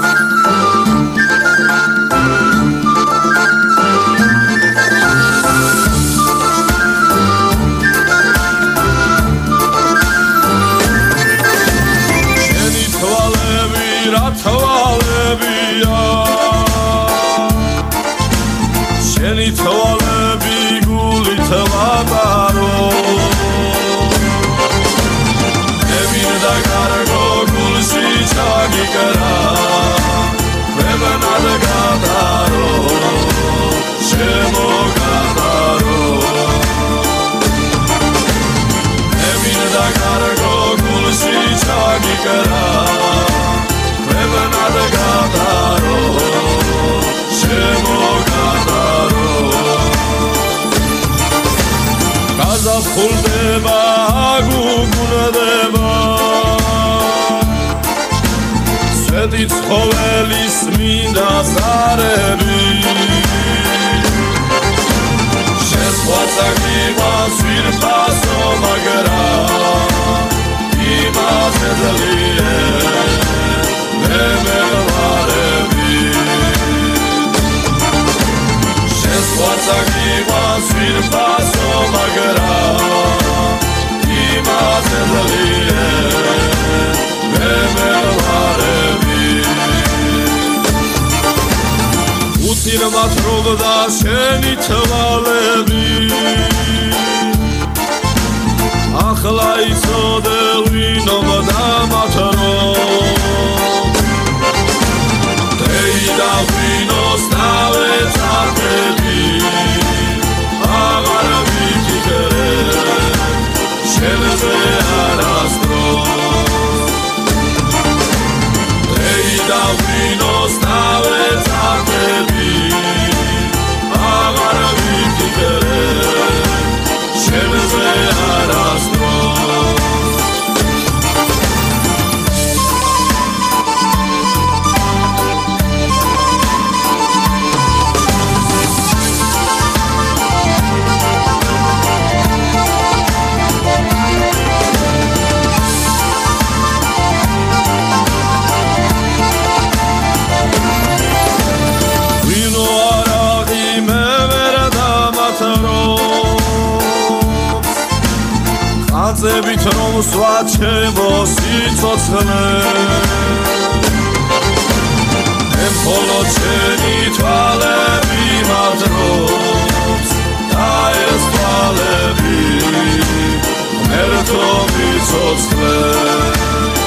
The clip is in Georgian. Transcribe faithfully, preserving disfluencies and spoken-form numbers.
შენი თვალები გულით ვატარო ევინ და კარგო გულში ჩაგიკრა ქვეყნად გადარო შემოგადარო ევინ და კარგო გულში ჩაგიკრა ქვეყნად გადარო შემოგადარო გაზაფხულდება აგუგუნდება სვეტი ცხოველის მინდა ზარები შენ ხვაცაგივას ვირფასო მაგრამ იმაზე ძლიე მე მევარები შენ ხვაცაგივას ვირფასო მაგრამ იმაზე ძლიე მე მევარები უცირმატრობდა შენი თვალები ახლა იცოდე ვინომდა მათრო დეიდა ვინოს დავეწარდები აღარ ვიფიქრე შენზე არასდროს დეიდა ვინოს დავეწარდები აღარ ვიფიქრე შენზე არასდროს აზებით რომ სვაჩემო სიცოცხლე եմ მხოლოდ შენი თვალები მადრობს და ეს თვალები ღმერთო მიცოცხლე